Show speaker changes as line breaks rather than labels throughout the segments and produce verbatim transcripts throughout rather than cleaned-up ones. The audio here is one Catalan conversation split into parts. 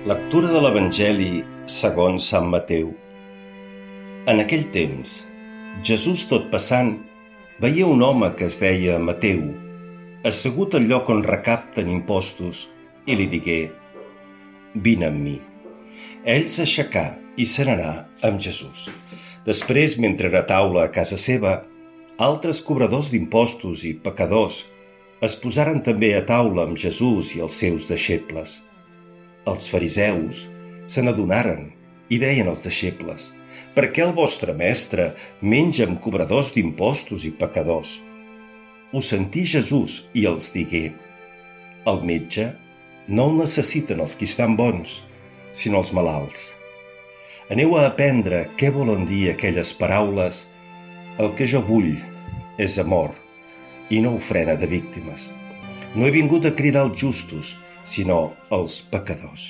Lectura de l'Evangeli segons Sant Mateu. En aquell temps, Jesús, tot passant, veia un home que es deia Mateu, assegut al lloc on recapten impostos, i li digué: «Vine amb mi». Ell s'aixecà i se n'anà amb Jesús. Després, mentre era a taula a casa seva, altres cobradors d'impostos i pecadors es posaren també a taula amb Jesús i els seus deixebles. Els fariseus se n'adonaren i deien als deixebles: «Per què el vostre mestre menja amb cobradors d'impostos i pecadors?» Ho sentí Jesús i els digué: «El metge no el necessiten els qui estan bons, sinó els malalts. Aneu a aprendre què volen dir aquelles paraules: el que jo vull és amor i no ofrena de víctimes. No he vingut a cridar els justos, sinó els pecadors».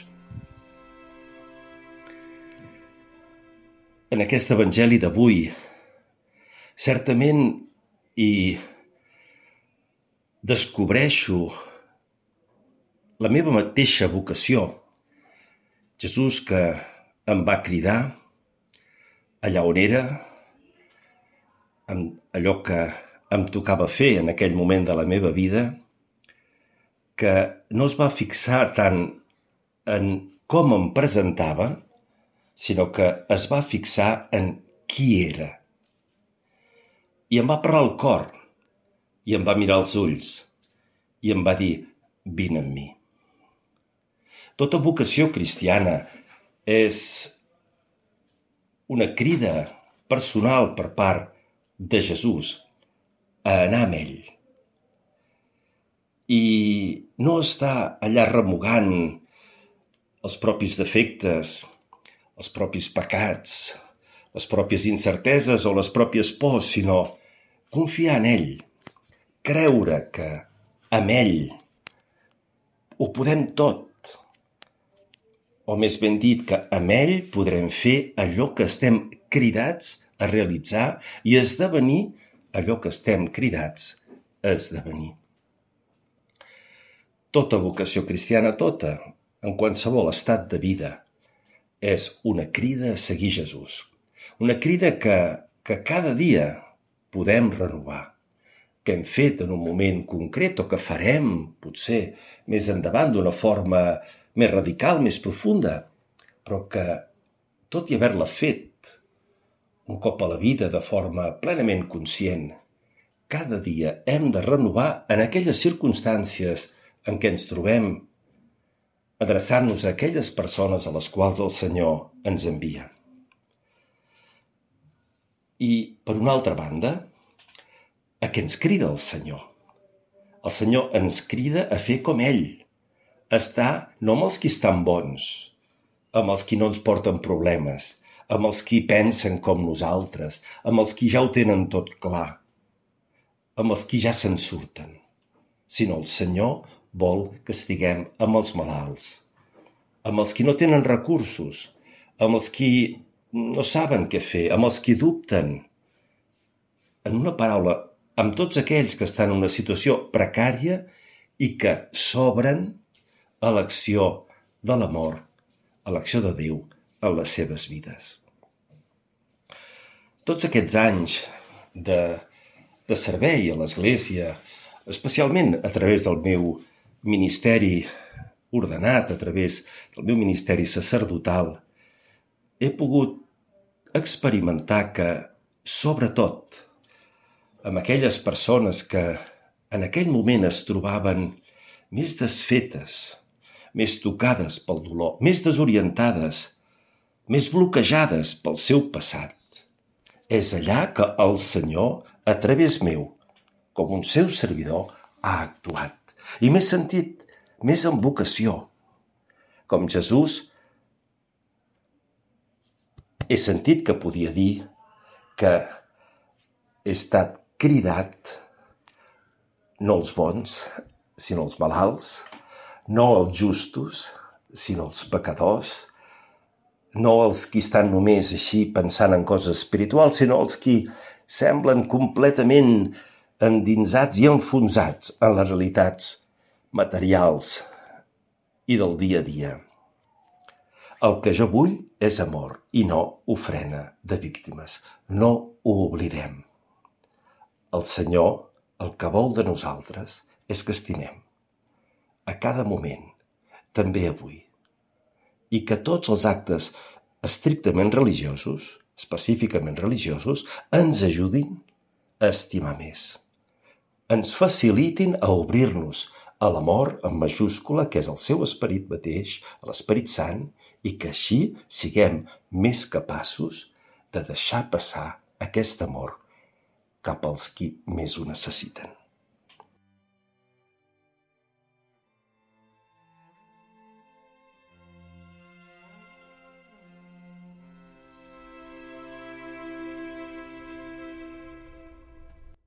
En aquest evangeli d'avui, certament hi descobreixo la meva mateixa vocació. Jesús, que em va cridar allà on era, amb allò que em tocava fer en aquell moment de la meva vida, que no es va fixar tant en com em presentava, sinó que es va fixar en qui era. I em va parlar al cor, i em va mirar als ulls, i em va dir: «Vine amb mi». Tota vocació cristiana és una crida personal per part de Jesús a anar amb ell. I no està allà remugant els propis defectes, els propis pecats, les pròpies incerteses o les pròpies pors, sinó confiar en ell, creure que amb ell ho podem tot, o més ben dit, que amb ell podrem fer allò que estem cridats a realitzar i esdevenir allò que estem cridats a esdevenir. Tota vocació cristiana, tota, en qualsevol estat de vida, és una crida a seguir Jesús. Una crida que, que cada dia podem renovar, que hem fet en un moment concret o que farem, potser, més endavant d'una forma més radical, més profunda, però que, tot i haver-la fet un cop a la vida de forma plenament conscient, cada dia hem de renovar en aquelles circumstàncies en què ens trobem, adreçant-nos a aquelles persones a les quals el Senyor ens envia. I, per una altra banda, a què ens crida el Senyor? El Senyor ens crida a fer com ell, a estar no amb els qui estan bons, amb els qui no ens porten problemes, amb els qui pensen com nosaltres, amb els qui ja ho tenen tot clar, amb els qui ja se'n surten, sinó el Senyor vol que estiguem amb els malalts, amb els qui no tenen recursos, amb els qui no saben què fer, amb els qui dubten. En una paraula, amb tots aquells que estan en una situació precària i que s'obren a l'acció de l'amor, a l'acció de Déu en les seves vides. Tots aquests anys de, de servei a l'Església, especialment a través del meu ministeri ordenat, a través del meu ministeri sacerdotal, he pogut experimentar que, sobretot, amb aquelles persones que en aquell moment es trobaven més desfetes, més tocades pel dolor, més desorientades, més bloquejades pel seu passat, és allà que el Senyor, a través meu, com un seu servidor, ha actuat. I m'he sentit més en vocació. Com Jesús, he sentit que podia dir que he estat cridat no els bons, sinó els malalts, no els justos, sinó els pecadors, no els qui estan només així pensant en coses espirituals, sinó els qui semblen completament endinsats i enfonsats en les realitats materials i del dia a dia. El que jo vull és amor i no ofrena de víctimes. No ho oblidem. El Senyor el que vol de nosaltres és que estimem. A cada moment, també avui. I que tots els actes estrictament religiosos, específicament religiosos, ens ajudin a estimar més. Ens facilitin a obrir-nos a l'amor en majúscula, que és el seu esperit mateix, l'Esperit Sant, i que així siguem més capaços de deixar passar aquest amor cap als qui més ho necessiten.